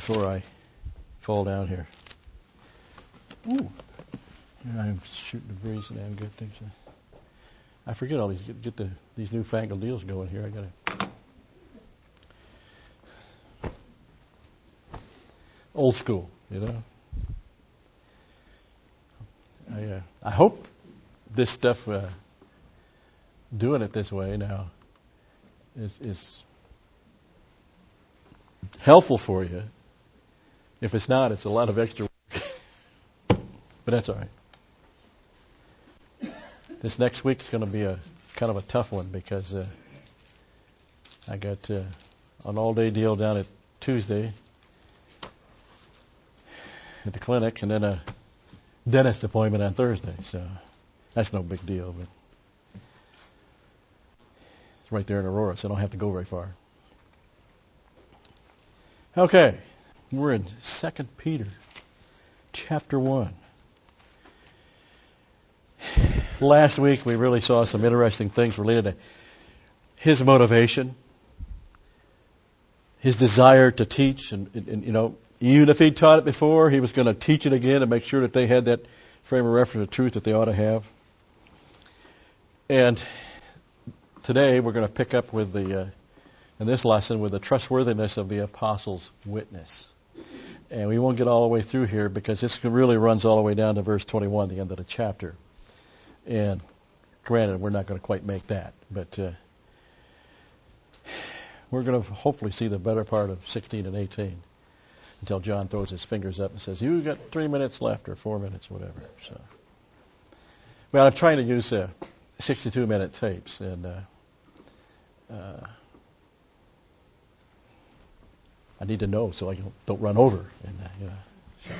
before I fall down here. Ooh, I'm shooting the breeze and I'm good things. I forget all these these newfangled deals going here. I gotta old school, you know. I hope this stuff, doing it this way now, is helpful for you. If it's not, it's a lot of extra work. But that's all right. This next week is going to be a kind of a tough one because I got an all-day deal down at Tuesday at the clinic, and then a dentist appointment on Thursday. So that's no big deal, but it's right there in Aurora, so I don't have to go very far. Okay, we're in 2 Peter chapter 1. Last week we really saw some interesting things related to his motivation, his desire to teach, and you know, even if he taught it before, he was going to teach it again and make sure that they had that frame of reference of truth that they ought to have. And today we're going to pick up with in this lesson with the trustworthiness of the apostles' witness. And we won't get all the way through here because this really runs all the way down to verse 21, the end of the chapter. And granted, we're not going to quite make that, but we're going to hopefully see the better part of 16 and 18 until John throws his fingers up and says, "You got 3 minutes left or 4 minutes, whatever." So, well, I'm trying to use 62-minute tapes, and I need to know so I don't run over. And so.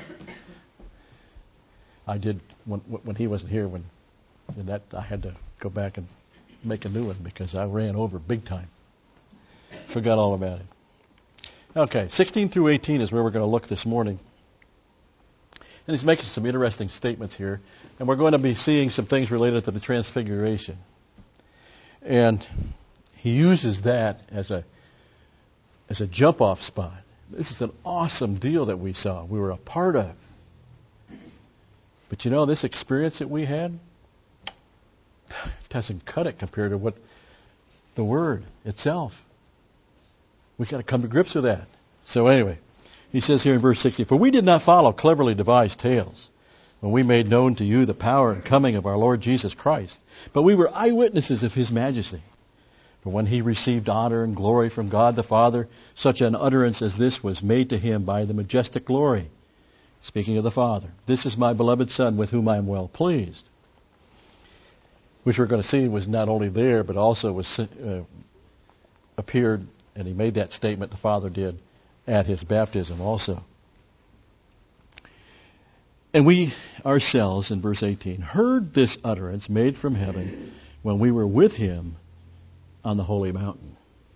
I did when he wasn't here. And that I had to go back and make a new one because I ran over big time. Forgot all about it. Okay, 16 through 18 is where we're going to look this morning. And he's making some interesting statements here. And we're going to be seeing some things related to the transfiguration. And he uses that as a jump-off spot. This is an awesome deal that we saw. We were a part of. But you know, this experience that we had doesn't cut it compared to what the Word itself. We've got to come to grips with that. So anyway, he says here in verse 60, "For we did not follow cleverly devised tales when we made known to you the power and coming of our Lord Jesus Christ, but we were eyewitnesses of His majesty. For when He received honor and glory from God the Father, such an utterance as this was made to Him by the majestic glory." Speaking of the Father, "This is my beloved Son with whom I am well pleased." Which we're going to see was not only there, but also was appeared, and he made that statement, the Father did, at his baptism also. "And we ourselves," in verse 18, "heard this utterance made from heaven when we were with Him on the holy mountain."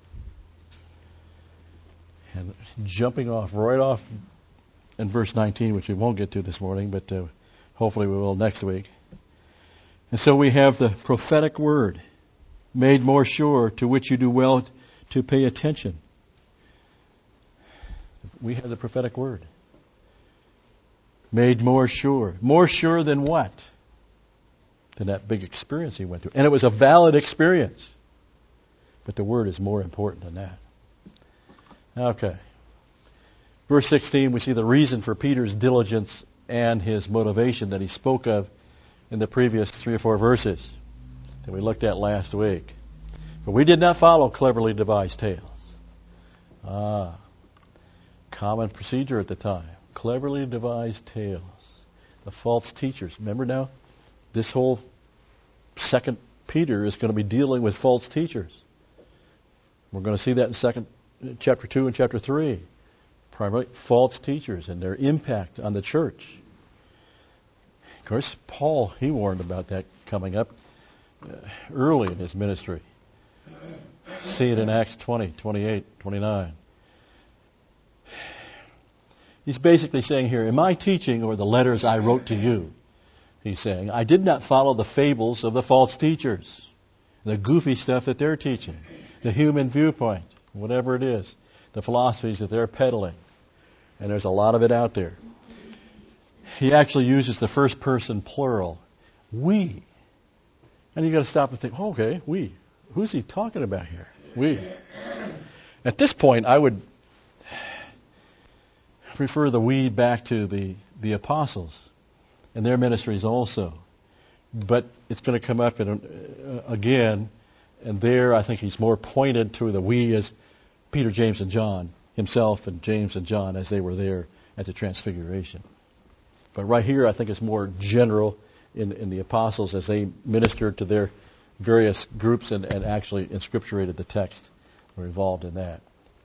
And jumping right off in verse 19, which we won't get to this morning, but hopefully we will next week. And so we have the prophetic word made more sure, to which you do well to pay attention. We have the prophetic word made more sure. More sure than what? Than that big experience he went through. And it was a valid experience. But the word is more important than that. Okay. Verse 16, we see the reason for Peter's diligence and his motivation that he spoke of in the previous 3 or 4 verses that we looked at last week. "But we did not follow cleverly devised tales." Common procedure at the time. Cleverly devised tales. The false teachers. Remember now, this whole 2 Peter is going to be dealing with false teachers. We're going to see that in chapter 2 and chapter 3. Primarily false teachers and their impact on the church. Of course, Paul, he warned about that coming up early in his ministry. See it in Acts 20, 28, 29. He's basically saying here, in my teaching, or the letters I wrote to you, he's saying, I did not follow the fables of the false teachers, the goofy stuff that they're teaching, the human viewpoint, whatever it is, the philosophies that they're peddling. And there's a lot of it out there. He actually uses the first person plural. We. And you got to stop and think, okay, we. Who's he talking about here? We. At this point, I would refer the we back to the apostles and their ministries also. But it's going to come up again, and there I think he's more pointed to the we as Peter, James, and John, himself and James and John as they were there at the Transfiguration. But right here I think it's more general in the apostles as they ministered to their various groups and actually inscripturated the text, were involved in that.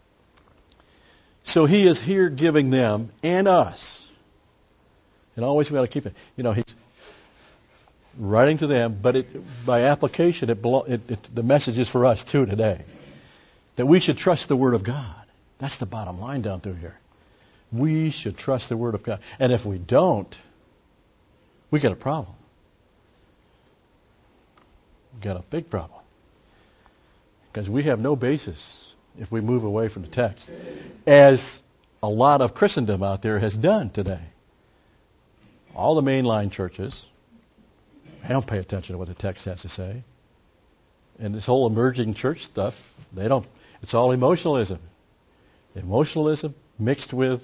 So he is here giving them and us. And always we got to keep it. He's writing to them, but by application, the message is for us too today. That we should trust the Word of God. That's the bottom line down through here. We should trust the Word of God. And if we don't, we got a problem. We got a big problem. Because we have no basis if we move away from the text, as a lot of Christendom out there has done today. All the mainline churches, they don't pay attention to what the text has to say. And this whole emerging church stuff, it's all emotionalism. Emotionalism mixed with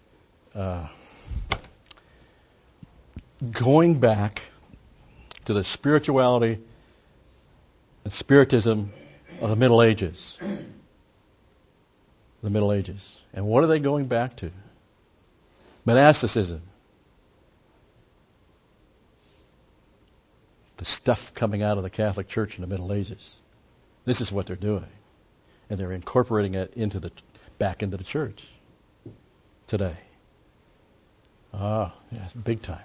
going back to the spirituality and spiritism of the Middle Ages. The Middle Ages. And what are they going back to? Monasticism. The stuff coming out of the Catholic Church in the Middle Ages. This is what they're doing. And they're incorporating it back into the church today. Big time.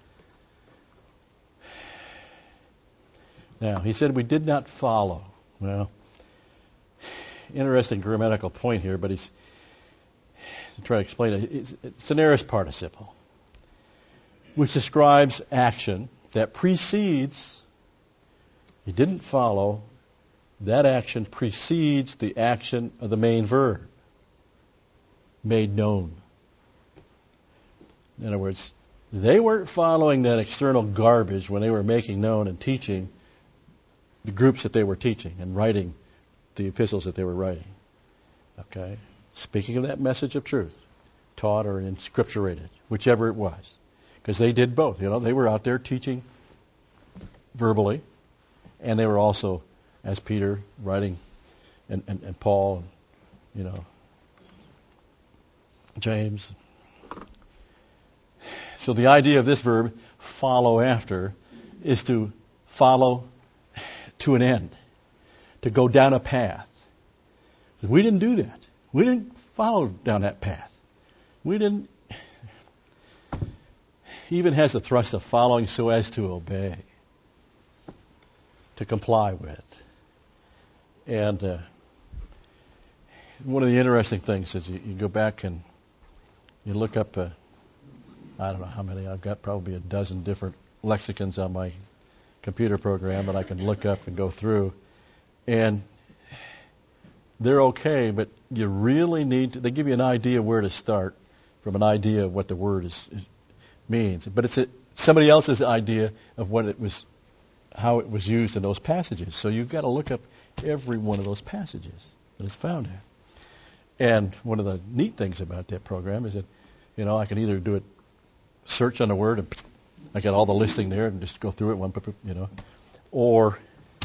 Now, he said we did not follow. Well, interesting grammatical point here, but he's to try to explain it. It's an aorist participle, which describes action that precedes. He didn't follow. That action precedes the action of the main verb. Made known. In other words, they weren't following that external garbage when they were making known and teaching the groups that they were teaching and writing the epistles that they were writing. Okay? Speaking of that message of truth, taught or inscripturated, whichever it was. Because they did both. They were out there teaching verbally, and they were also, as Peter, writing, and Paul, James. So the idea of this verb, follow after, is to follow to an end, to go down a path. We didn't do that. We didn't follow down that path. We didn't. He even has the thrust of following so as to obey, to comply with. And one of the interesting things is you go back and you look up, I don't know how many, I've got probably a dozen different lexicons on my computer program that I can look up and go through. And they're okay, but you really need to, they give you an idea where to start from an idea of what the word means. But it's somebody else's idea of what it was, how it was used in those passages. So you've got to look up every one of those passages that is found there. And one of the neat things about that program is that, I can either do it, search on the word, and I got all the listing there, and just go through it or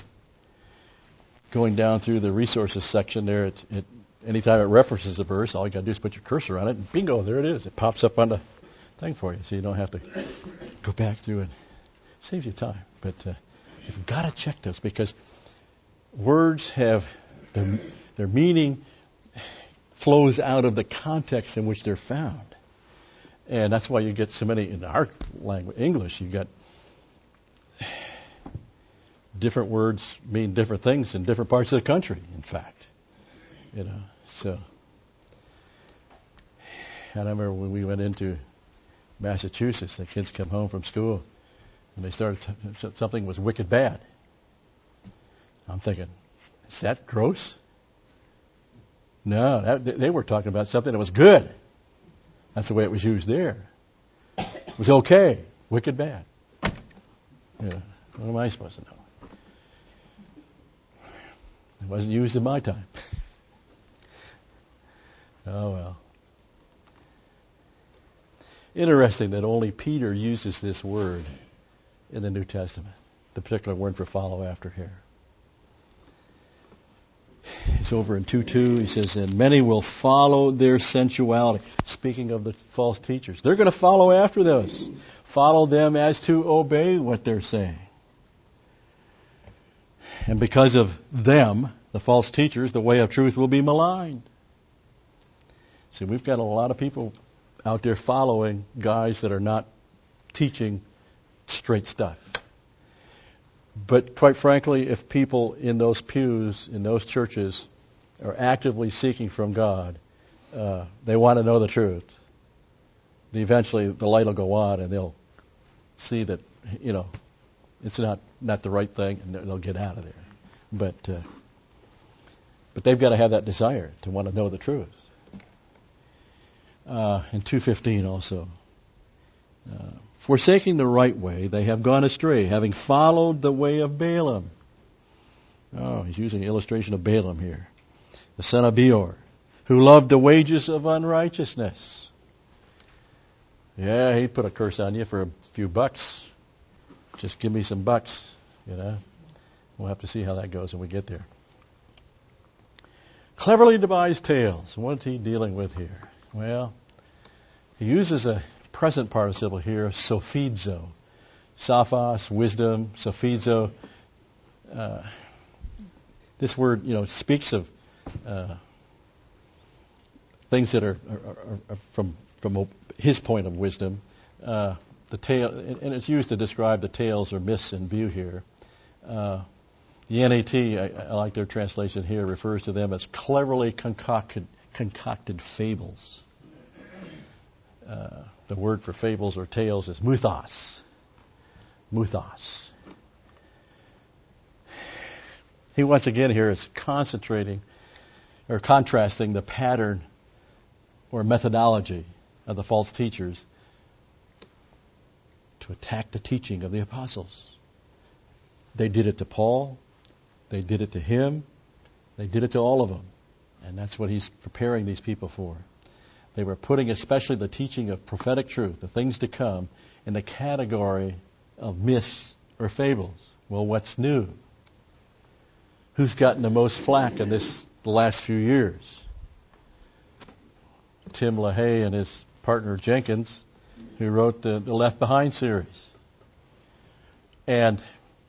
going down through the resources section there. Anytime it references a verse, all you got to do is put your cursor on it, and bingo, there it is. It pops up on the thing for you, so you don't have to go back through it. Saves you time. But you've got to check those, because words have their meaning flows out of the context in which they're found. And that's why you get so many in our language, English. You got different words mean different things in different parts of the country. In fact, So I remember when we went into Massachusetts, the kids come home from school and they started something was wicked bad. I'm thinking, is that gross? No, they were talking about something that was good. That's the way it was used there. It was okay, wicked bad. Yeah. What am I supposed to know? It wasn't used in my time. Oh well. Interesting that only Peter uses this word in the New Testament, the particular word for follow after here. It's over in 2:2. He says, and many will follow their sensuality. Speaking of the false teachers. They're going to follow after those. Follow them as to obey what they're saying. And because of them, the false teachers, the way of truth will be maligned. See, we've got a lot of people out there following guys that are not teaching straight stuff. But quite frankly, if people in those pews, in those churches, are actively seeking from God, they want to know the truth. Eventually, the light will go on, and they'll see that, it's not the right thing, and they'll get out of there. But they've got to have that desire to want to know the truth. In 2:15 also. Forsaking the right way, they have gone astray, having followed the way of Balaam. Oh, he's using an illustration of Balaam here. The son of Beor, who loved the wages of unrighteousness. Yeah, he'd put a curse on you for a few bucks. Just give me some bucks, We'll have to see how that goes when we get there. Cleverly devised tales. What's he dealing with here? Well, he uses a present participle here, sophizo. Sophos, wisdom, sophizo. This word, speaks of things that are from his point of wisdom. The tale, and it's used to describe the tales or myths in view here. The NAT, I like their translation here, refers to them as cleverly concocted fables. The word for fables or tales is muthos. Muthos. He once again here is concentrating or contrasting the pattern or methodology of the false teachers to attack the teaching of the apostles. They did it to Paul. They did it to him. They did it to all of them. And that's what he's preparing these people for. They were putting especially the teaching of prophetic truth, the things to come, in the category of myths or fables. Well, what's new? Who's gotten the most flack in the last few years? Tim LaHaye and his partner Jenkins, who wrote the Left Behind series. And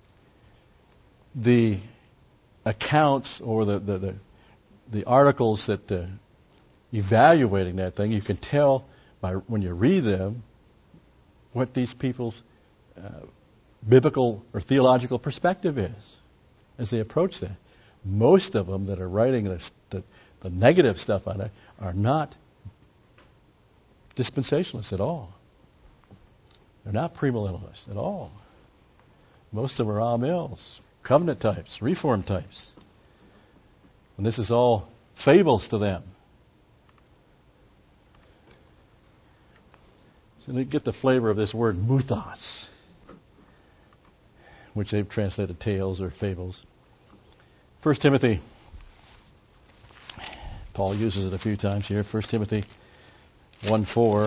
the accounts or the articles that evaluating that thing, you can tell by when you read them what these people's biblical or theological perspective is as they approach that. Most of them that are writing the negative stuff on it are not dispensationalists at all. They're not premillennialists at all. Most of them are Amils, covenant types, reform types. And this is all fables to them. So they get the flavor of this word muthos, which they've translated tales or fables. 1 Timothy, Paul uses it a few times here. 1 Timothy 1:4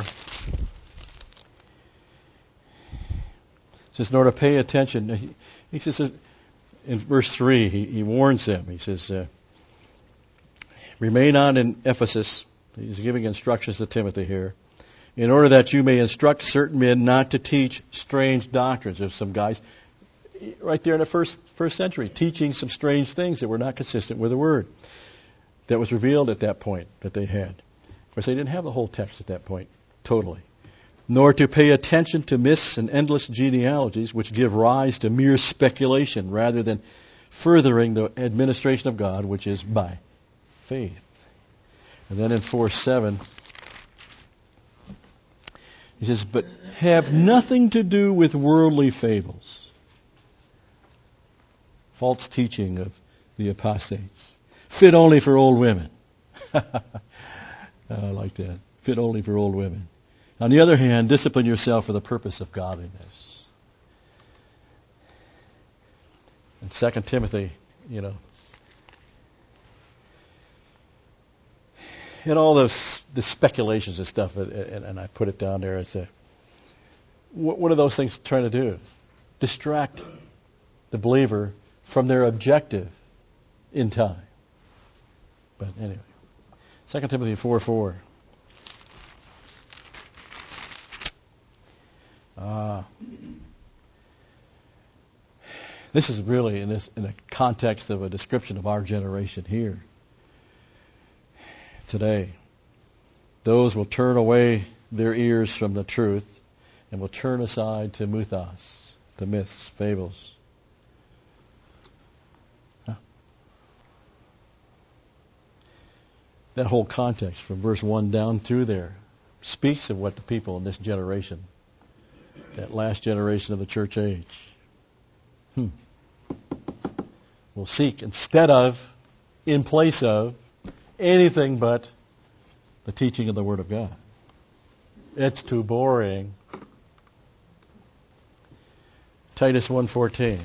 says, "Nor to pay attention." He says in verse 3, he warns them. He says, "Remain on in Ephesus." He's giving instructions to Timothy here. "In order that you may instruct certain men not to teach strange doctrines." There's some guys right there in the first century teaching some strange things that were not consistent with the Word that was revealed at that point that they had. Of course, they didn't have the whole text at that point totally. "Nor to pay attention to myths and endless genealogies which give rise to mere speculation rather than furthering the administration of God, which is by faith." And then in 4:7, he says, "But have nothing to do with worldly fables." False teaching of the apostates. Fit only for old women. I like that. fit only for old women. On the other hand, discipline yourself for the purpose of godliness. In 2 Timothy, and all the speculations and stuff, and I put it down there. It's what are those things trying to do? Distract the believer from their objective in time. But anyway, 2 Timothy 4:4. This is really in the context of a description of our generation here. Today, those will turn away their ears from the truth and will turn aside to muthos, to myths, fables. That whole context from verse 1 down through there speaks of what the people in this generation, that last generation of the church age, will seek instead of, in place of, anything but the teaching of the Word of God. It's too boring. Titus 1:14.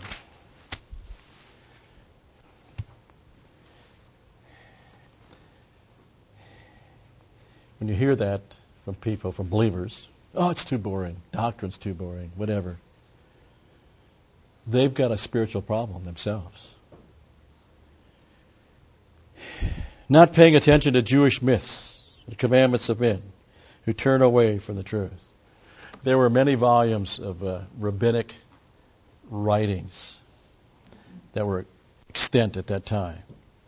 When you hear that from people, from believers, it's too boring, doctrine's too boring, whatever. They've got a spiritual problem themselves. Not paying attention to Jewish myths, the commandments of men, who turn away from the truth. There were many volumes of rabbinic writings that were extant at that time.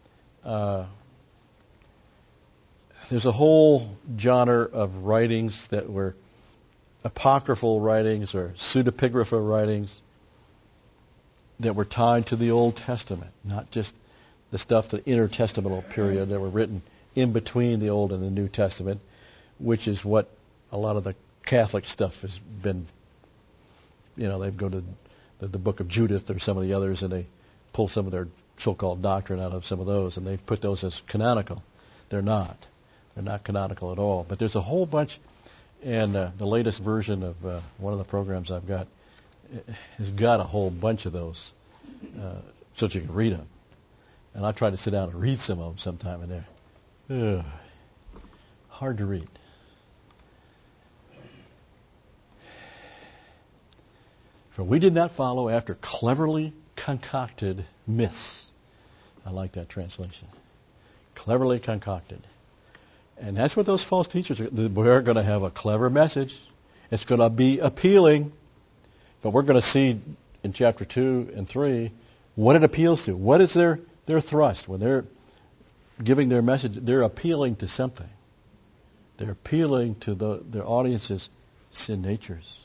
There's a whole genre of writings that were apocryphal writings or pseudepigrapha writings that were tied to the Old Testament, not just the stuff, the intertestamental period that were written in between the Old and the New Testament, which is what a lot of the Catholic stuff has been. They go to the book of Judith or some of the others, and they pull some of their so-called doctrine out of some of those, and they put those as canonical. They're not. They're not canonical at all. But there's a whole bunch, and the latest version of one of the programs I've got has got a whole bunch of those, so that you can read them. And I try to sit down and read some of them sometime in there. Ugh. Hard to read. For we did not follow after cleverly concocted myths. I like that translation. Cleverly concocted. And that's what those false teachers are. We're going to have a clever message. It's going to be appealing. But we're going to see in chapter 2 and 3 what it appeals to. What is their thrust? When they're giving their message, they're appealing to something. They're appealing to their audience's sin natures.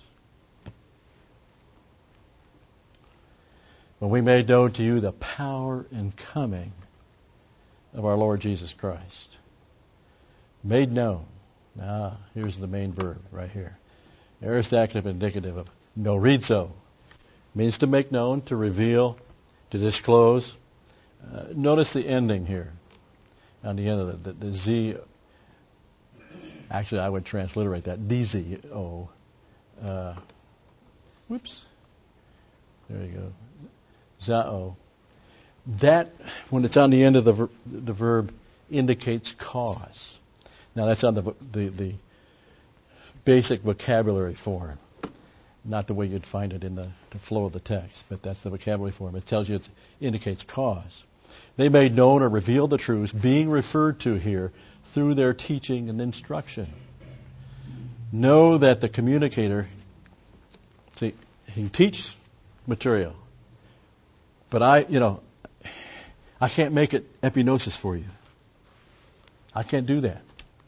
When we made known to you the power and coming of our Lord Jesus Christ. Made known. Now, here's the main verb right here. Aorist active indicative of norizo. Means to make known, to reveal, to disclose. Notice the ending here. On the end of the Z. Actually, I would transliterate that. DZO. Whoops. There you go. Zao. That, when it's on the end of the verb, indicates cause. Now, that's on the basic vocabulary form. Not the way you'd find it in the flow of the text, but that's the vocabulary form. It tells you it indicates cause. They made known or revealed the truths being referred to here through their teaching and instruction. Know that the communicator, he can teach material, but I can't make it epignosis for you. I can't do that.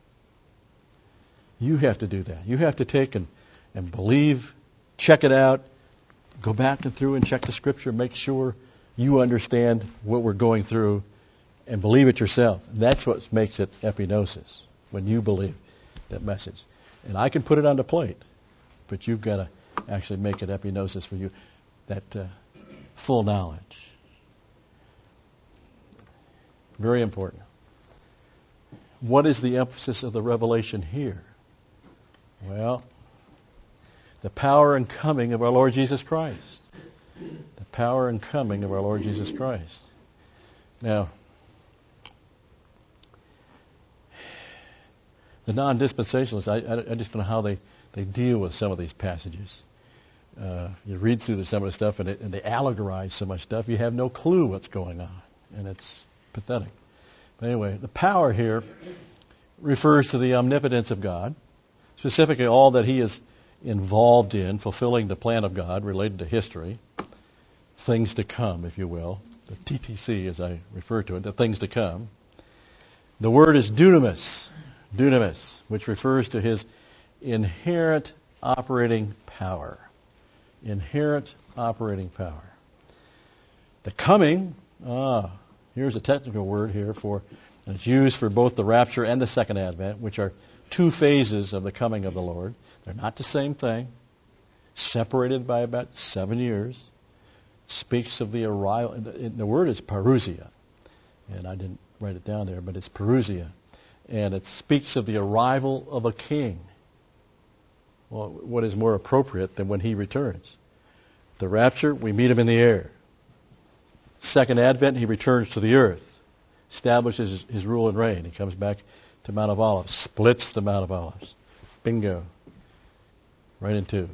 You have to do that. You have to take and believe, check it out, go back and through and check the Scripture, make sure you understand what we're going through, and believe it yourself. And that's what makes it epignosis, when you believe that message. And I can put it on the plate, but you've got to actually make it epignosis for you, that full knowledge. Very important. what is the emphasis of the revelation here? Well, the power and coming of our Lord Jesus Christ. The power and coming of our Lord Jesus Christ. Now, the non-dispensationalists, I just don't know how they deal with some of these passages. You read through some of the stuff, and they allegorize so much stuff, you have no clue what's going on, and it's pathetic. But anyway, the power here refers to the omnipotence of God, specifically all that He is involved in, fulfilling the plan of God related to history, things to come, if you will, the TTC as I refer to it, the things to come. The word is dunamis, which refers to His inherent operating power. Inherent operating power. The coming, here's a technical word here and it's used for both the rapture and the second advent, which are two phases of the coming of the Lord. They're not the same thing. Separated by about 7 years. Speaks of the arrival. The word is parousia. And I didn't write it down there, but it's parousia. And it speaks of the arrival of a king. Well, what is more appropriate than when He returns? The rapture, we meet Him in the air. Second advent, He returns to the earth. Establishes His rule and reign. He comes back to Mount of Olives. Splits the Mount of Olives. Bingo. Right in two.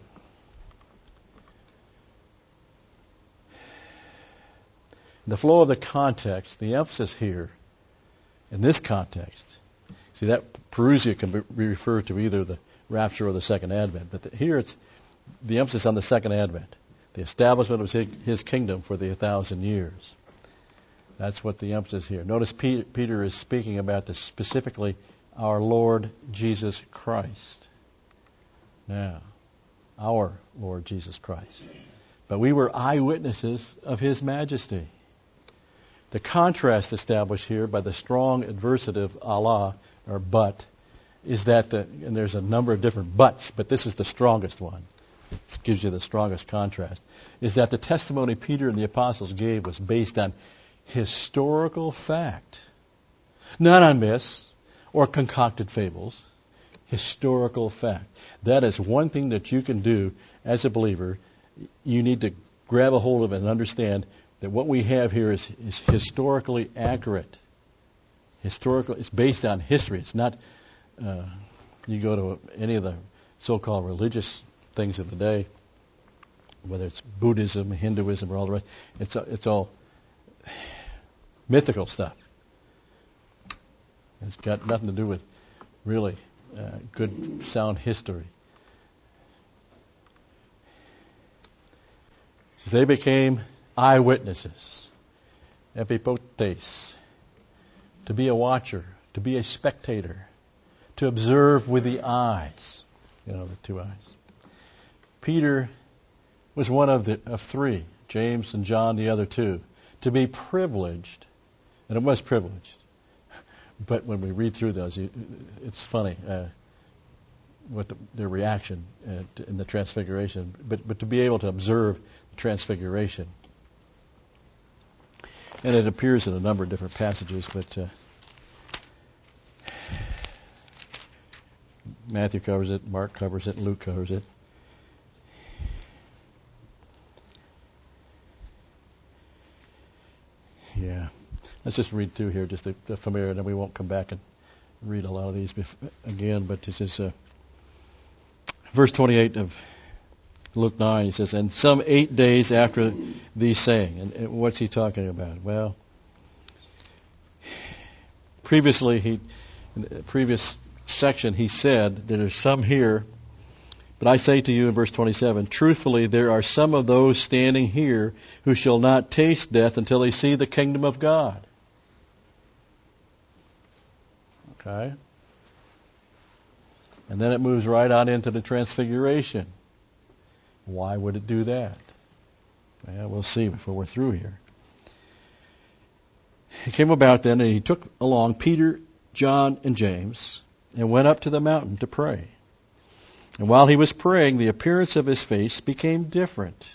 The flow of the context, the emphasis here, in this context, see that parousia can be referred to either the rapture or the second advent, but here it's the emphasis on the second advent, the establishment of His kingdom for the 1,000 years. That's what the emphasis here. Notice Peter is speaking about this, specifically our Lord Jesus Christ. Now, our Lord Jesus Christ. But we were eyewitnesses of His majesty. The contrast established here by the strong adversative Allah, or but, is that, and there's a number of different buts, but this is the strongest one. It gives you the strongest contrast, is that the testimony Peter and the apostles gave was based on historical fact. Not on myths or concocted fables. Historical fact. That is one thing that you can do as a believer. You need to grab a hold of it and understand that what we have here is historically accurate. It's based on history. It's not, you go to any of the so-called religious things of the day, whether it's Buddhism, Hinduism, or all the rest, it's all mythical stuff. It's got nothing to do with really good, sound history. They became eyewitnesses, epipotes, to be a watcher, to be a spectator, to observe with the eyes, the two eyes. Peter was one of three, James and John the other two, to be privileged, and it was privileged. But when we read through those, it's funny what their reaction in the Transfiguration, but to be able to observe the Transfiguration. And it appears in a number of different passages, but Matthew covers it, Mark covers it, Luke covers it. Yeah. Let's just read through here, just the familiar, and then we won't come back and read a lot of these again, but this is verse 28 of Luke 9, he says, and some 8 days after these saying. And what's he talking about? Well, previously, in the previous section, he said that there's some here, but I say to you in verse 27, truthfully, there are some of those standing here who shall not taste death until they see the kingdom of God. Okay? And then it moves right on into the Transfiguration. Why would it do that? Well, we'll see before we're through here. It came about then, and he took along Peter, John, and James, and went up to the mountain to pray. And while he was praying, the appearance of his face became different.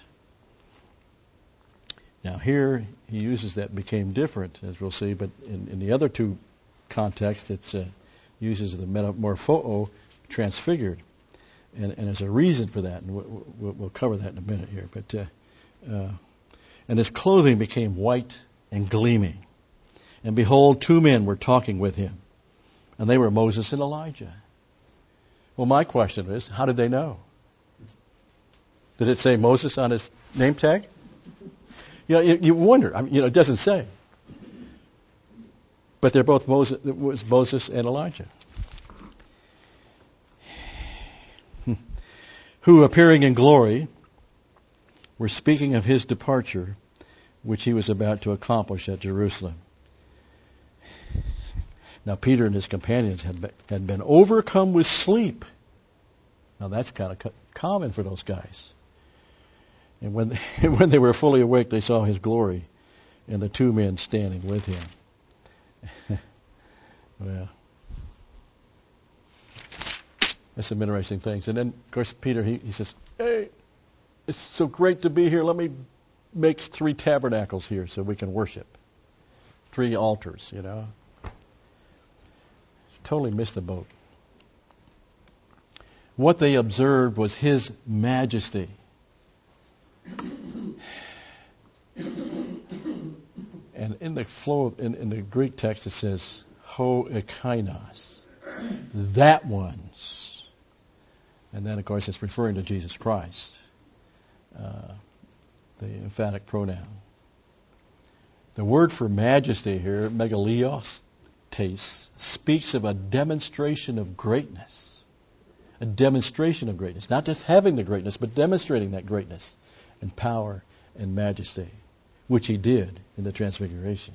Now here, he uses that became different, as we'll see, but in the other two contexts, it's uses the metamorpho, transfigured, and there's a reason for that, and we'll cover that in a minute here. But and his clothing became white and gleaming, and behold, two men were talking with him, and they were Moses and Elijah. Well, my question is, how did they know? Did it say Moses on his name tag? You wonder. I mean, it doesn't say. But they're both Moses. It was Moses and Elijah, who, appearing in glory, were speaking of his departure, which he was about to accomplish at Jerusalem. Now, Peter and his companions had been overcome with sleep. Now, that's kind of common for those guys. And when they were fully awake, they saw his glory and the two men standing with him. Well, that's some interesting things. And then, of course, Peter, he says, hey, it's so great to be here. Let me make 3 tabernacles here so we can worship. 3 altars, Totally missed the boat. What they observed was his majesty. And in the flow, in the Greek text, it says, ho ekainos, that one's. And then, of course, it's referring to Jesus Christ, the emphatic pronoun. The word for majesty here, megalios, speaks of a demonstration of greatness. A demonstration of greatness. Not just having the greatness, but demonstrating that greatness and power and majesty, which he did in the Transfiguration.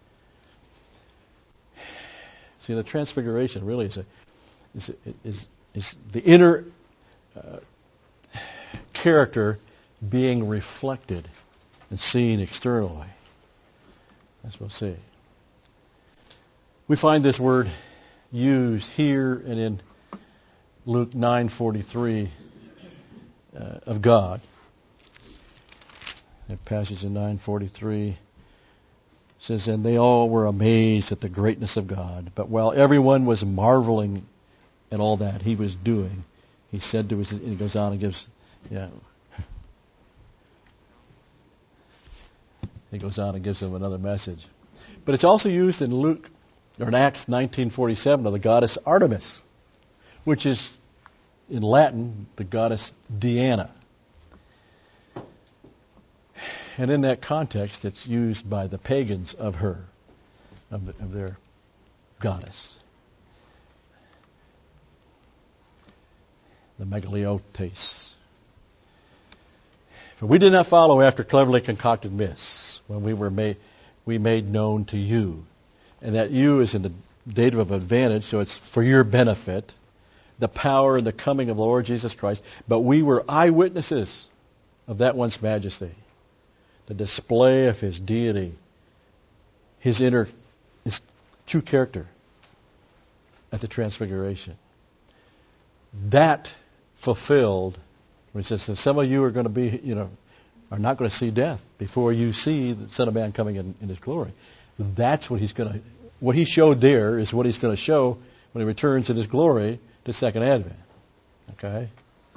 See, the Transfiguration really is the inner character being reflected and seen externally. As we'll see. We find this word used here and in Luke 9:43 of God. That passage in 9:43 says, and they all were amazed at the greatness of God. But while everyone was marveling at all that he was doing, he said to us, and he goes on and gives, he goes on and gives them another message. But it's also used in Luke, or in Acts 19:47 of the goddess Artemis, which is in Latin the goddess Diana. And in that context, it's used by the pagans of her, of their goddess. The megaliotes. For we did not follow after cleverly concocted myths when we made known to you. And that you is in the dative of advantage, so it's for your benefit, the power and the coming of the Lord Jesus Christ. But we were eyewitnesses of that one's majesty, the display of his deity, his true character at the Transfiguration. That fulfilled, when it says that some of you are going to be, are not going to see death before you see the Son of Man coming in his glory. That's what what he showed there is what he's going to show when he returns in his glory to Second Advent. Okay?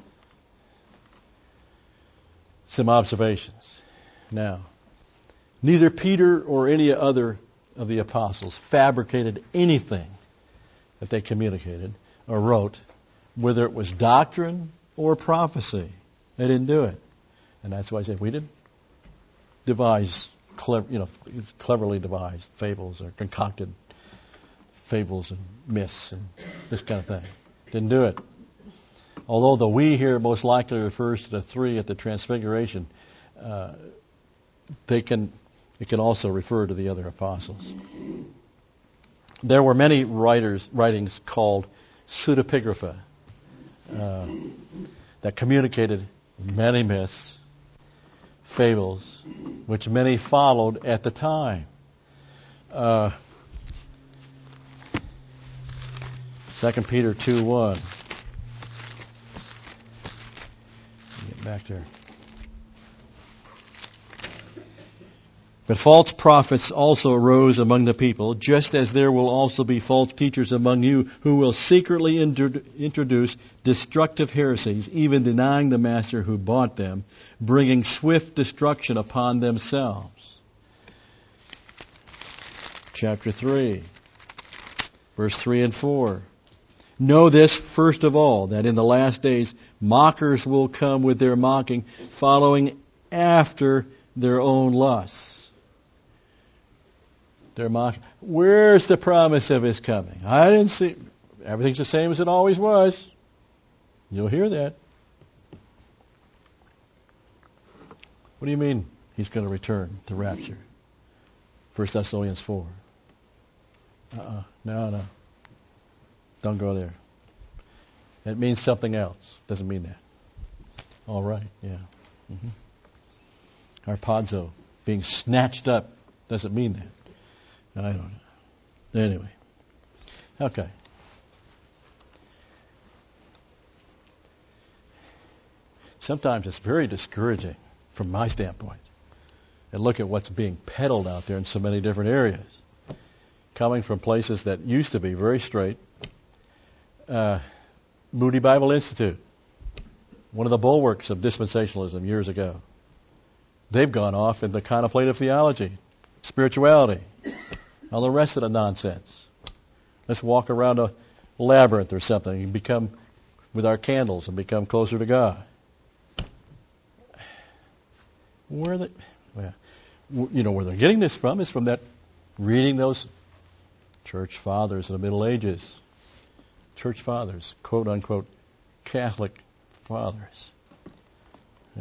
Some observations. Now, neither Peter or any other of the apostles fabricated anything that they communicated or wrote, whether it was doctrine or prophecy. They didn't do it. And that's why I said we didn't devise cleverly devised fables or concocted fables and myths and this kind of thing. Didn't do it. Although the we here most likely refers to the 3 at the Transfiguration, it can also refer to the other apostles. There were many writings called pseudepigrapha that communicated many myths, fables, which many followed at the time. 2 Peter 2:1. Get back there. But false prophets also arose among the people, just as there will also be false teachers among you who will secretly introduce destructive heresies, even denying the master who bought them, bringing swift destruction upon themselves. Chapter 3, verse 3 and 4. Know this first of all, that in the last days mockers will come with their mocking, following after their own lusts. They're mocking. Where's the promise of His coming? I didn't see. Everything's the same as it always was. You'll hear that. What do you mean He's going to return to rapture? 1 Thessalonians 4. No. Don't go there. It means something else. Doesn't mean that. All right, yeah. Harpazo, being snatched up, doesn't mean that. I don't know. Anyway. Okay. Sometimes it's very discouraging from my standpoint. And look at what's being peddled out there in so many different areas. Coming from places that used to be very straight. Moody Bible Institute, one of the bulwarks of dispensationalism years ago. They've gone off into contemplative theology, spirituality, all the rest of the nonsense. Let's walk around a labyrinth or something and become, with our candles, and become closer to God. Where they're getting this from is from that reading those church fathers of the Middle Ages. Church fathers, quote unquote, Catholic fathers. Yeah.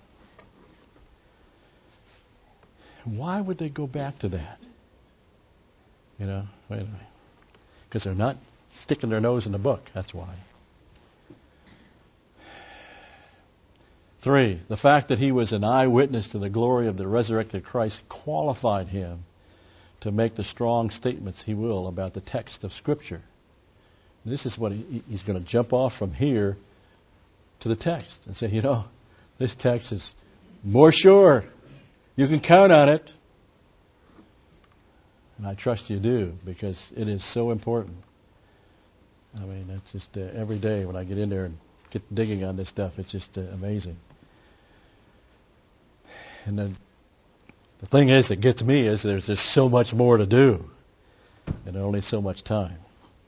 Why would they go back to that? Anyway. Because they're not sticking their nose in the book, that's why. 3, the fact that he was an eyewitness to the glory of the resurrected Christ qualified him to make the strong statements he will about the text of Scripture. This is what he's going to jump off from here to the text and say, this text is more sure. You can count on it. And I trust you do, because it is so important. I mean, it's just every day when I get in there and get digging on this stuff, it's just amazing. And then the thing is that gets me is there's just so much more to do and only so much time.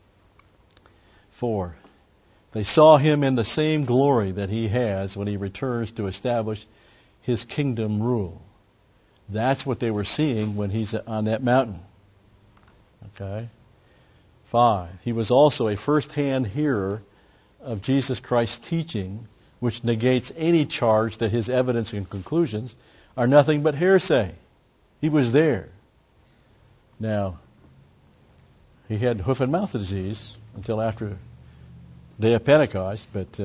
4, they saw him in the same glory that he has when he returns to establish his kingdom rule. That's what they were seeing when he's on that mountain. Okay? 5, he was also a first-hand hearer of Jesus Christ's teaching, which negates any charge that his evidence and conclusions are nothing but hearsay. He was there. Now, he had hoof and mouth disease until after the day of Pentecost, but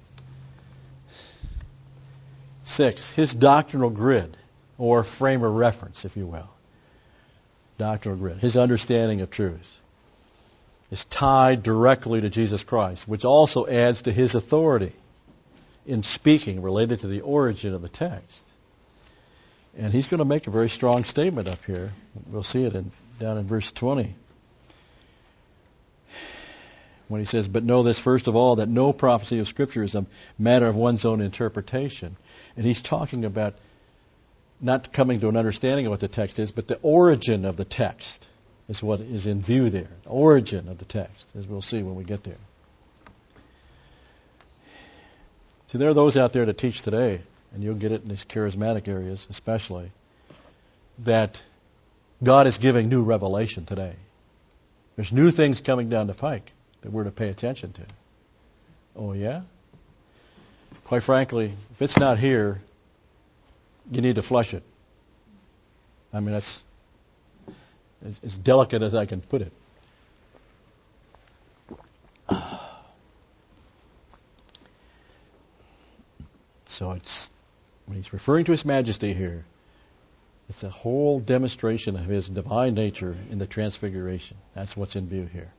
6, his doctrinal grid, or frame of reference, if you will. Doctrinal grid, his understanding of truth, is tied directly to Jesus Christ, which also adds to his authority in speaking related to the origin of the text. And he's going to make a very strong statement up here. We'll see it down in verse 20. When he says, but know this first of all, that no prophecy of Scripture is a matter of one's own interpretation. And he's talking about not coming to an understanding of what the text is, but the origin of the text is what is in view there. The origin of the text, as we'll see when we get there. See, there are those out there that teach today, and you'll get it in these charismatic areas especially, that God is giving new revelation today. There's new things coming down the pike that we're to pay attention to. Oh, yeah? Quite frankly, if it's not here, you need to flush it. I mean, that's as delicate as I can put it. So it's, when he's referring to His Majesty here, it's a whole demonstration of His divine nature in the Transfiguration. That's what's in view here.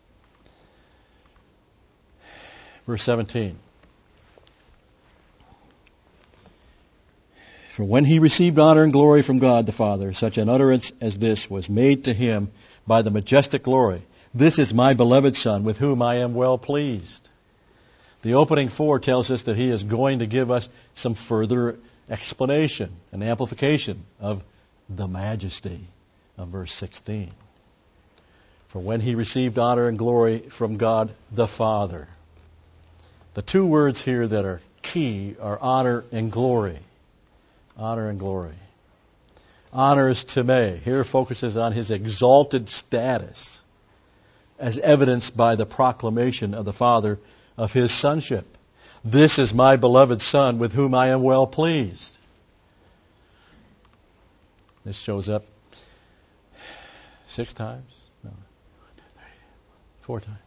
Verse 17. For when he received honor and glory from God the Father, such an utterance as this was made to him by the majestic glory. This is my beloved Son, with whom I am well pleased. The opening 4 tells us that he is going to give us some further explanation, an amplification of the majesty of verse 16. For when he received honor and glory from God the Father. The two words here that are key are honor and glory. Honor and glory. Honor is teme. Here focuses on his exalted status as evidenced by the proclamation of the Father of his sonship. This is my beloved Son with whom I am well pleased. This shows up 6 times? No. 4 times.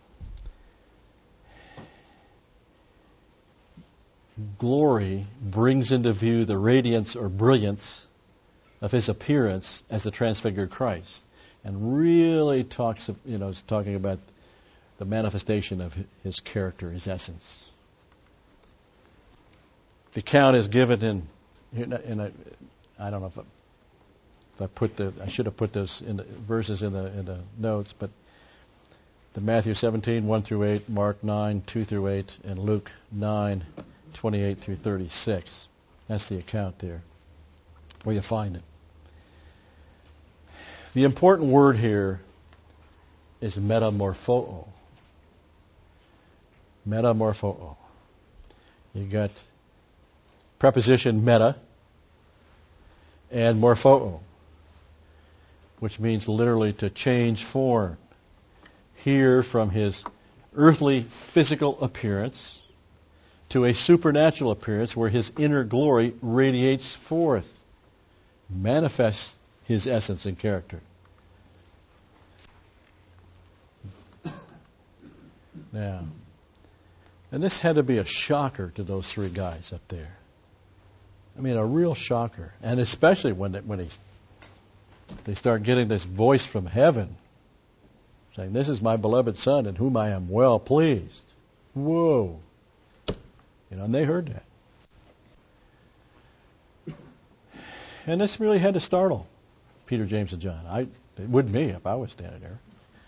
Glory brings into view the radiance or brilliance of his appearance as the transfigured Christ, and really is talking about the manifestation of his character, his essence. The account is given I don't know if I should have put those in the verses in the notes, but the Matthew 17, 1 through 8, Mark 9, 2 through 8, and Luke 9, 28 through 36. That's the account there, where you find it. The important word here is metamorpho. Metamorpho. You got preposition meta and morpho, which means literally to change form. Here, from his earthly physical appearance to a supernatural appearance where his inner glory radiates forth, manifests his essence and character. Now, and this had to be a shocker to those 3 guys up there. I mean, a real shocker. And especially when they start getting this voice from heaven saying, "This is my beloved Son in whom I am well pleased." Whoa. And they heard that. And this really had to startle Peter, James, and John. It would me if I was standing there.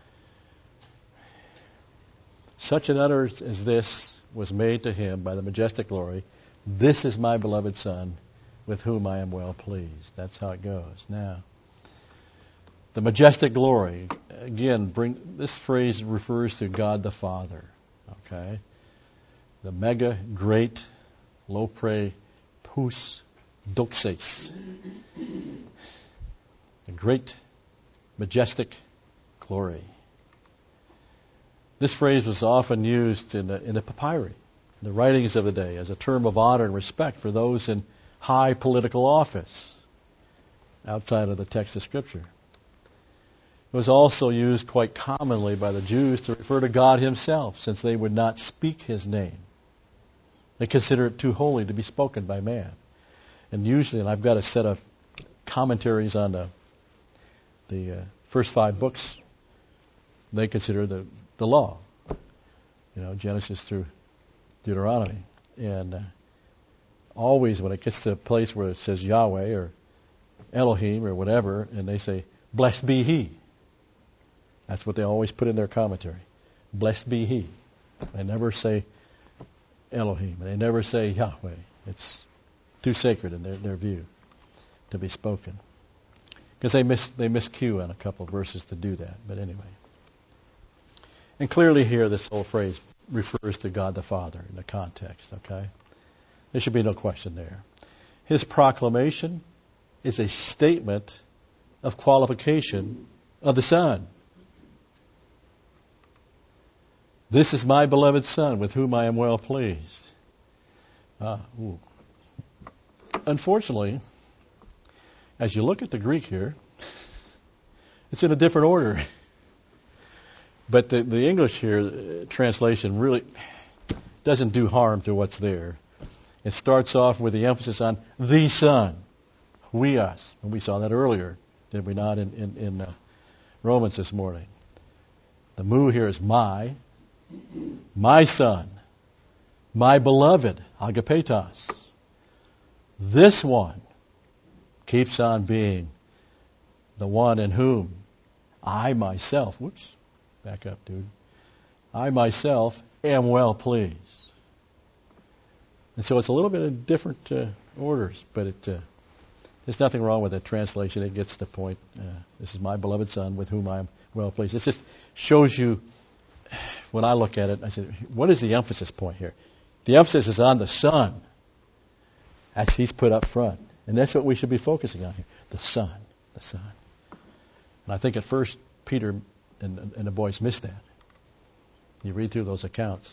Such an utterance as this was made to him by the majestic glory. This is my beloved Son, with whom I am well pleased. That's how it goes. Now, the majestic glory, again, this phrase refers to God the Father. Okay? The mega, great, lopre, pous, doxes. The great, majestic glory. This phrase was often used in the papyri, the writings of the day, as a term of honor and respect for those in high political office outside of the text of Scripture. It was also used quite commonly by the Jews to refer to God himself, since they would not speak his name. They consider it too holy to be spoken by man. And usually, and I've got a set of commentaries on the first 5 books, they consider the law, Genesis through Deuteronomy. And always when it gets to a place where it says Yahweh or Elohim or whatever, and they say, "Blessed be he." That's what they always put in their commentary. Blessed be he. They never say Elohim. They never say Yahweh. It's too sacred in their view to be spoken. Because they miscue on a couple of verses to do that. But anyway. And clearly here this whole phrase refers to God the Father in the context, okay? There should be no question there. His proclamation is a statement of qualification of the Son. This is my beloved Son with whom I am well pleased. Unfortunately, as you look at the Greek here, it's in a different order. But the English here, translation, really doesn't do harm to what's there. It starts off with the emphasis on the Son, we, us. And we saw that earlier, did we not, in Romans this morning. The mu here is my Son, my beloved, agapetos. This one keeps on being the one in whom I myself, back up, dude. I myself am well pleased. And so it's a little bit of different orders, but there's nothing wrong with that translation. It gets the point. This is my beloved Son with whom I am well pleased. It just shows you, when I look at it, I said, what is the emphasis point here? The emphasis is on the Son. That's He's put up front. And that's what we should be focusing on here. The Son. The Son. And I think at first Peter and the boys missed that. You read through those accounts.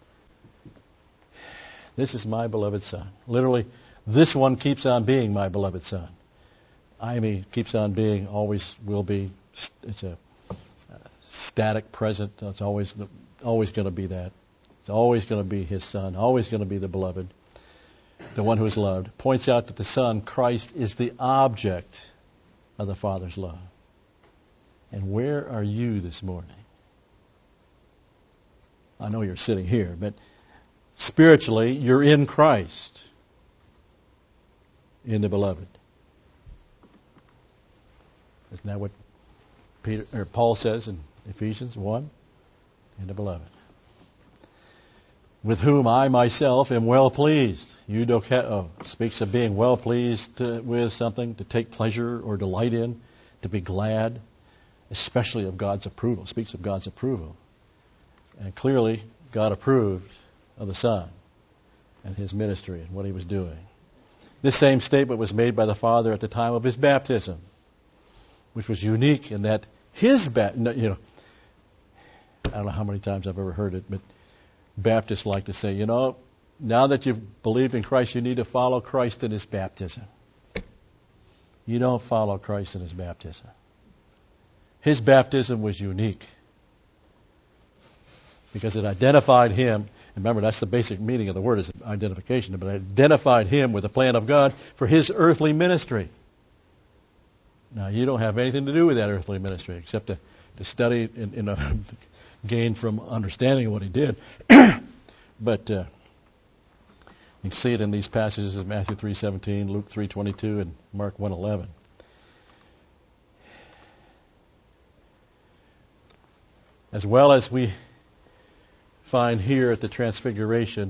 This is my beloved Son. Literally, this one keeps on being my beloved Son. I mean, keeps on being, always will be. It's a static present. It's always going to be that. It's always going to be His Son. Always going to be the beloved, the one who is loved. Points out that the Son, Christ, is the object of the Father's love. And where are you this morning? I know you're sitting here, but spiritually, you're in Christ, in the beloved. Isn't that what Paul says in Ephesians 1? In the beloved. With whom I myself am well pleased. Eudoketo speaks of being well pleased with something, to take pleasure or delight in, to be glad, especially of God's approval. Speaks of God's approval. And clearly, God approved of the Son and His ministry and what He was doing. This same statement was made by the Father at the time of His baptism, which was unique in that His I don't know how many times I've ever heard it, but Baptists like to say, now that you've believed in Christ, you need to follow Christ in His baptism. You don't follow Christ in His baptism. His baptism was unique because it identified Him. And remember, that's the basic meaning of the word, is identification. But it identified Him with the plan of God for His earthly ministry. Now, you don't have anything to do with that earthly ministry except to study and gain from understanding what He did. But you can see it in these passages of Matthew 3:17, Luke 3:22, and Mark 1:11. As well as we find here at the Transfiguration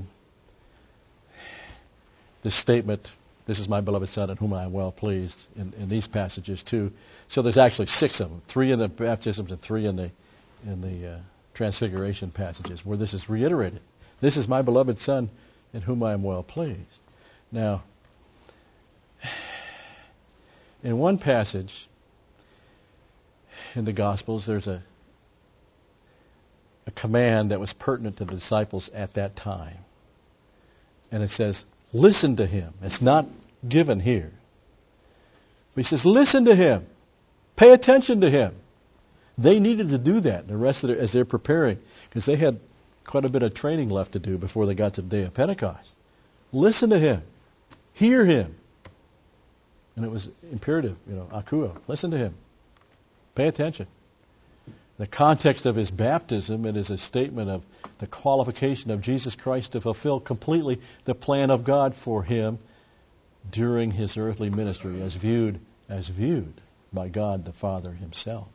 the statement, this is my beloved Son in whom I am well pleased, in these passages too. So there's actually 6 of them, 3 in the baptisms and 3 in the Transfiguration passages where this is reiterated. This is my beloved Son in whom I am well pleased. Now, in one passage in the Gospels, there's a command that was pertinent to the disciples at that time. And it says, listen to Him. It's not given here. But He says, listen to Him. Pay attention to Him. They needed to do that the rest of as they're preparing, because they had quite a bit of training left to do before they got to the day of Pentecost. Listen to Him. Hear Him. And it was imperative, akuo. Listen to Him. Pay attention. The context of His baptism, it is a statement of the qualification of Jesus Christ to fulfill completely the plan of God for Him during His earthly ministry, as viewed by God the Father Himself.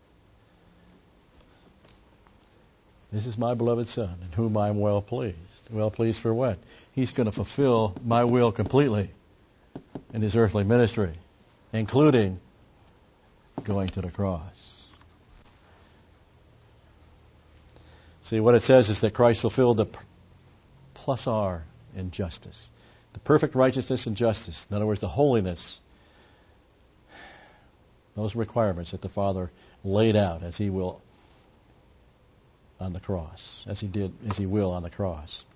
This is my beloved Son, in whom I am well pleased. Well pleased for what? He's going to fulfill my will completely in His earthly ministry, including going to the cross. See, what it says is that Christ fulfilled the plus R in justice. The perfect righteousness and justice. In other words, the holiness. Those requirements that the Father laid out as He will on the cross. As He will on the cross.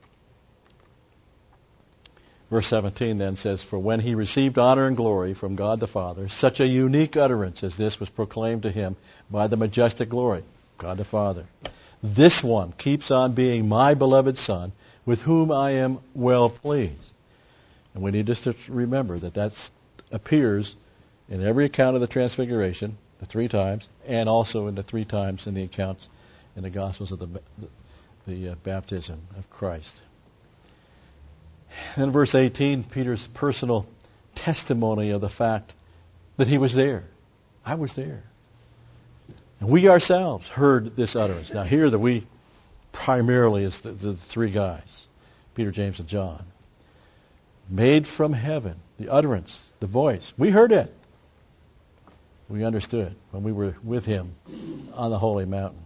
Verse 17 then says, for when He received honor and glory from God the Father, such a unique utterance as this was proclaimed to Him by the majestic glory, God the Father. This one keeps on being my beloved Son, with whom I am well pleased. And we need just to remember that appears in every account of the Transfiguration, the 3 times, and also in the 3 times in the accounts in the Gospels of the baptism of Christ. And verse 18, Peter's personal testimony of the fact that he was there. I was there. And we ourselves heard this utterance. Now here the we primarily is the three guys, Peter, James, and John. Made from heaven, the utterance, the voice. We heard it. We understood when we were with him on the holy mountain.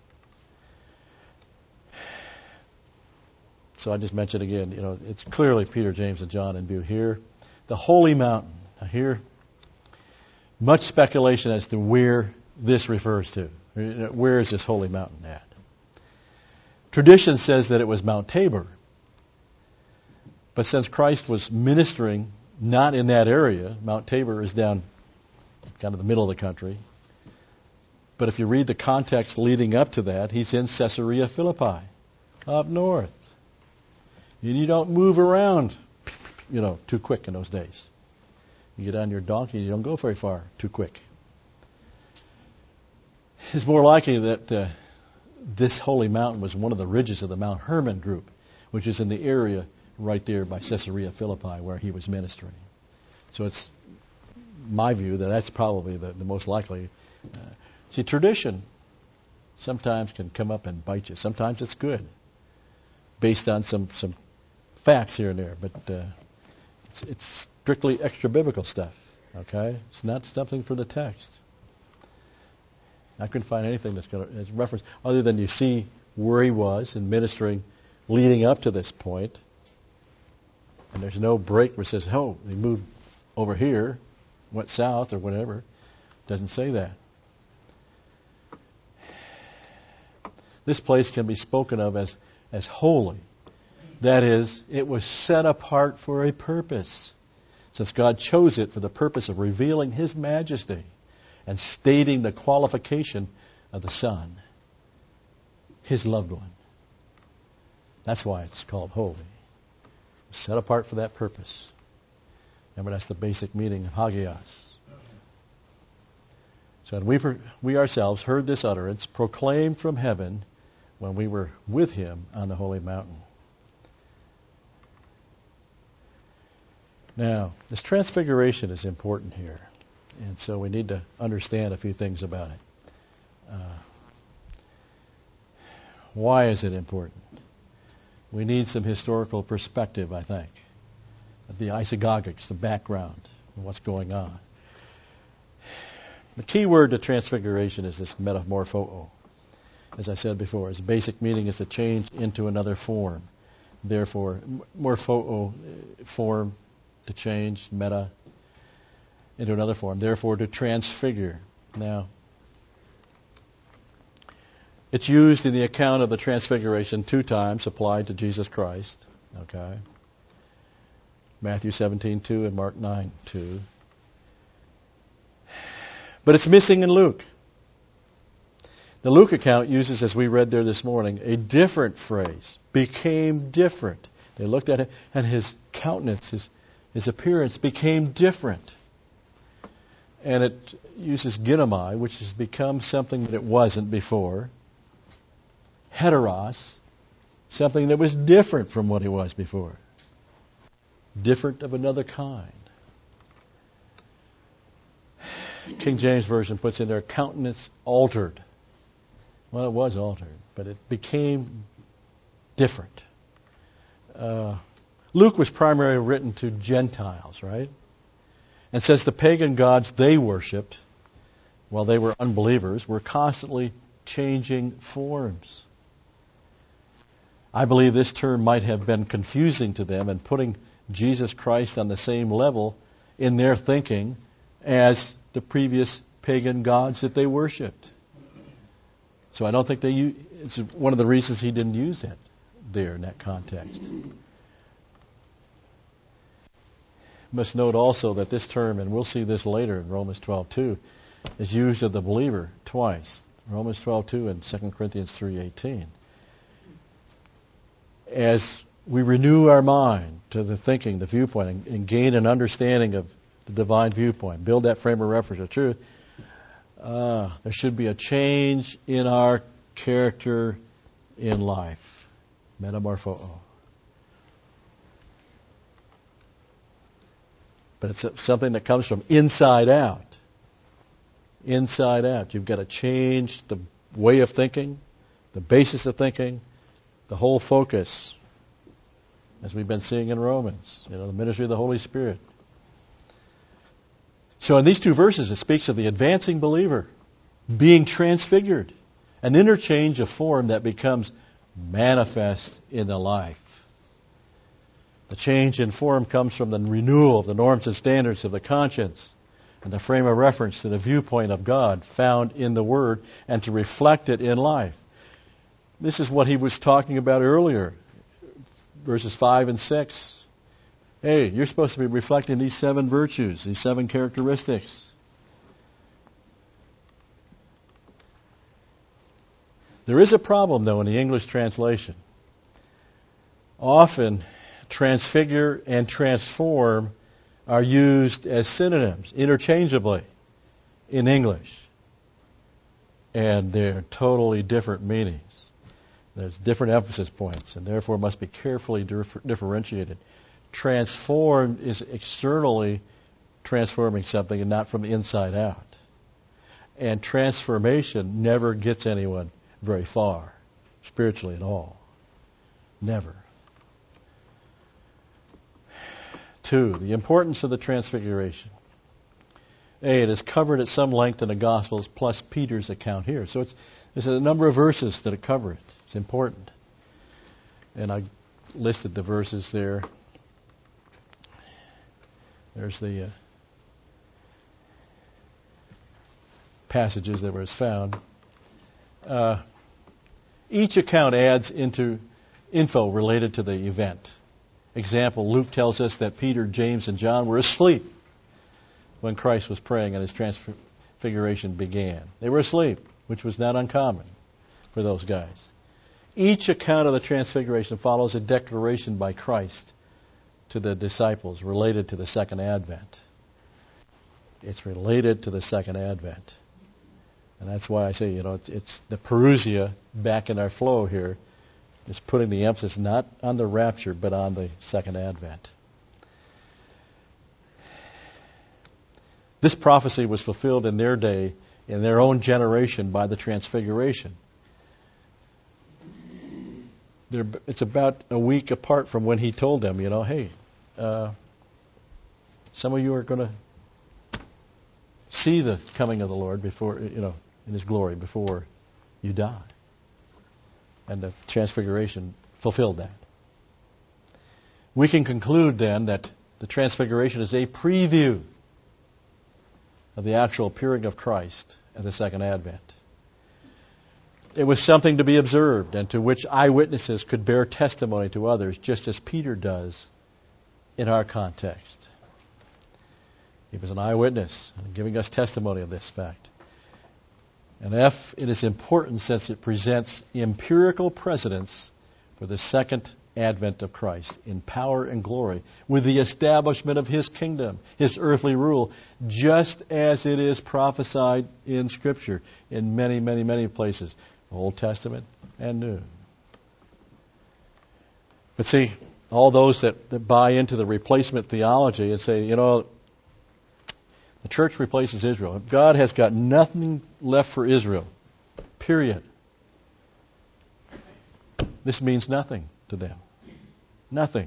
So I just mentioned again, it's clearly Peter, James, and John in view here. The holy mountain. Now here, much speculation as to where this refers to. Where is this holy mountain at? Tradition says that it was Mount Tabor. But since Christ was ministering not in that area, Mount Tabor is down kind of the middle of the country. But if you read the context leading up to that, he's in Caesarea Philippi, up north. And you don't move around, too quick in those days. You get on your donkey, you don't go very far too quick. It's more likely that this holy mountain was one of the ridges of the Mount Hermon group, which is in the area right there by Caesarea Philippi where he was ministering. So it's my view that that's probably the most likely. See, tradition sometimes can come up and bite you. Sometimes it's good, based on some facts here and there, but it's strictly extra-biblical stuff, okay? It's not something for the text. I couldn't find anything that's going to reference, other than you see where he was in ministering leading up to this point, and there's no break where it says, oh, he moved over here, went south or whatever. It doesn't say that. This place can be spoken of as holy. That is, it was set apart for a purpose, since God chose it for the purpose of revealing His majesty and stating the qualification of the Son, His loved one. That's why it's called holy. Set apart for that purpose. Remember, that's the basic meaning of hagios. So we ourselves heard this utterance proclaimed from heaven when we were with Him on the holy mountain. Now, this transfiguration is important here. And so we need to understand a few things about it. Why is it important? We need some historical perspective, I think. The isagogics, the background, and what's going on. The key word to transfiguration is this metamorpho. As I said before, its basic meaning is to change into another form. Therefore, morpho, form, to change, meta, into another form. Therefore, to transfigure. Now, it's used in the account of the transfiguration 2 times, applied to Jesus Christ. Okay? Matthew 17:2 and Mark 9:2. But it's missing in Luke. The Luke account uses, as we read there this morning, a different phrase. Became different. They looked at it, and his countenance, his appearance became different. And it uses ginomai, which has become something that it wasn't before. Heteros, something that was different from what it was before. Different of another kind. King James Version puts in there, countenance altered. Well, it was altered, but it became different. Luke was primarily written to Gentiles, right? And since the pagan gods they worshipped, while they were unbelievers, were constantly changing forms. I believe this term might have been confusing to them and putting Jesus Christ on the same level in their thinking as the previous pagan gods that they worshipped. So I don't think it's one of the reasons he didn't use that there in that context. Must note also that this term, and we'll see this later in Romans 12:2, is used of the believer twice. Romans 12:2 and 2 Corinthians 3:18. As we renew our mind to the thinking, the viewpoint, and gain an understanding of the divine viewpoint, build that frame of reference of truth, there should be a change in our character in life. Metamorpho. But it's something that comes from inside out. Inside out. You've got to change the way of thinking, the basis of thinking, the whole focus, as we've been seeing in Romans, the ministry of the Holy Spirit. So in these two verses, it speaks of the advancing believer being transfigured, an interchange of form that becomes manifest in the life. The change in form comes from the renewal of the norms and standards of the conscience and the frame of reference to the viewpoint of God found in the Word and to reflect it in life. This is what he was talking about earlier, verses 5 and 6. Hey, you're supposed to be reflecting these 7 virtues, these 7 characteristics. There is a problem, though, in the English translation. Often, transfigure and transform are used as synonyms, interchangeably, in English. And they're totally different meanings. There's different emphasis points, and therefore must be carefully differentiated. Transform is externally transforming something and not from the inside out. And transformation never gets anyone very far, spiritually at all. Never. 2, the importance of the transfiguration. It is covered at some length in the Gospels, plus Peter's account here. So there's a number of verses that cover it. It's important. And I listed the verses there. There's the passages that were found. Each account adds into info related to the event. Example, Luke tells us that Peter, James, and John were asleep when Christ was praying and his transfiguration began. They were asleep, which was not uncommon for those guys. Each account of the transfiguration follows a declaration by Christ to the disciples related to the second advent. It's related to the second advent. And that's why I say, it's the parousia back in our flow here is putting the emphasis not on the rapture, but on the second advent. This prophecy was fulfilled in their day, in their own generation, by the transfiguration. It's about a week apart from when he told them, hey, some of you are going to see the coming of the Lord before, in his glory before you die. And the transfiguration fulfilled that. We can conclude then that the transfiguration is a preview of the actual appearing of Christ at the second advent. It was something to be observed and to which eyewitnesses could bear testimony to others, just as Peter does in our context. He was an eyewitness, giving us testimony of this fact. And F, it is important since it presents empirical precedents for the second advent of Christ in power and glory with the establishment of his kingdom, his earthly rule, just as it is prophesied in Scripture in many, many, many places, Old Testament and New. But see, all those that buy into the replacement theology and say, the church replaces Israel. God has got nothing left for Israel. Period. This means nothing to them. Nothing.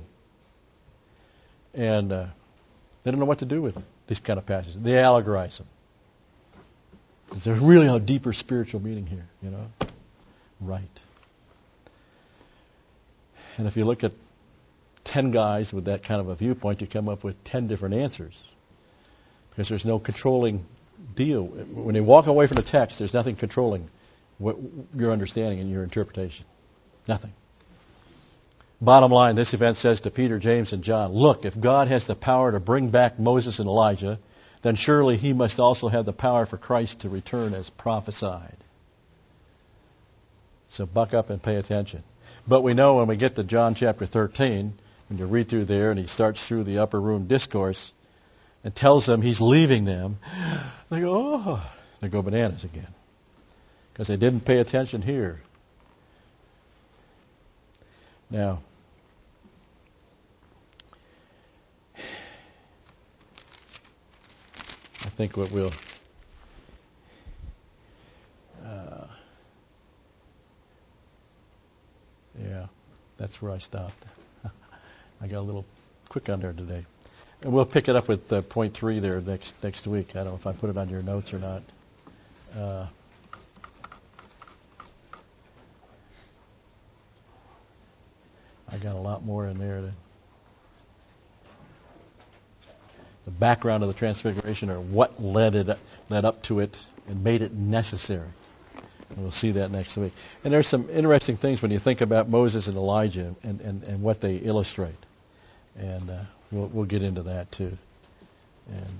And they don't know what to do with these kind of passages. They allegorize them. There's really a deeper spiritual meaning here, Right. And if you look at 10 guys with that kind of a viewpoint, you come up with 10 different answers. Because there's no controlling deal. When you walk away from the text, there's nothing controlling what your understanding and your interpretation. Nothing. Bottom line, this event says to Peter, James, and John, look, if God has the power to bring back Moses and Elijah, then surely he must also have the power for Christ to return as prophesied. So buck up and pay attention. But we know when we get to John chapter 13, when you read through there and he starts through the upper room discourse, and tells them he's leaving them, they go, they go bananas again. Because they didn't pay attention here. Now, think what we'll yeah, that's where I stopped. I got a little quick on there today. And we'll pick it up with point 3 there next week. I don't know if I put it on your notes or not. I got a lot more in there. The background of the Transfiguration, or what led up to it and made it necessary. And we'll see that next week. And there's some interesting things when you think about Moses and Elijah and what they illustrate. And we'll get into that too. And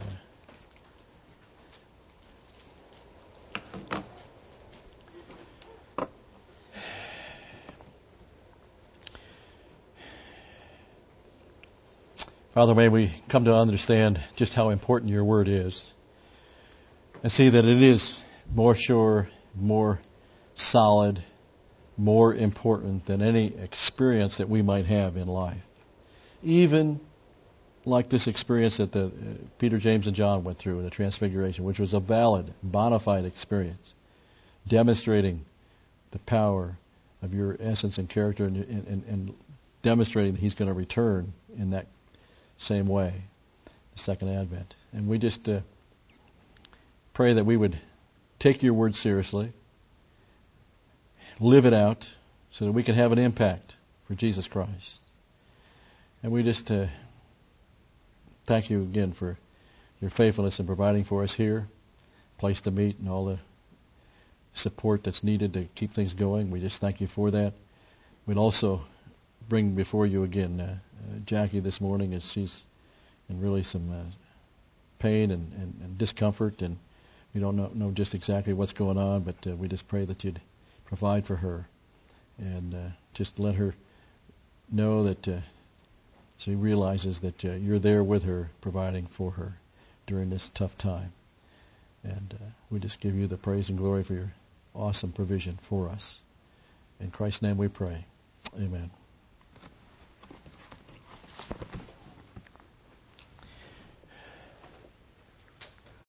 Father, may we come to understand just how important your word is, and see that it is more sure, more solid, more important than any experience that we might have in life. Even like this experience that Peter, James, and John went through in the Transfiguration, which was a valid, bona fide experience, demonstrating the power of your essence and character, and demonstrating that He's going to return in that same way, the second advent. And we just pray that we would take your word seriously, live it out, so that we can have an impact for Jesus Christ. And we just thank you again for your faithfulness in providing for us here, place to meet, and all the support that's needed to keep things going. We just thank you for that. We'd also bring before you again Jackie this morning, as she's in really some pain and discomfort, and we don't know just exactly what's going on, but we just pray that you'd provide for her, and just let her know that she realizes that you're there with her, providing for her during this tough time. And we just give you the praise and glory for your awesome provision for us. In Christ's name we pray. Amen.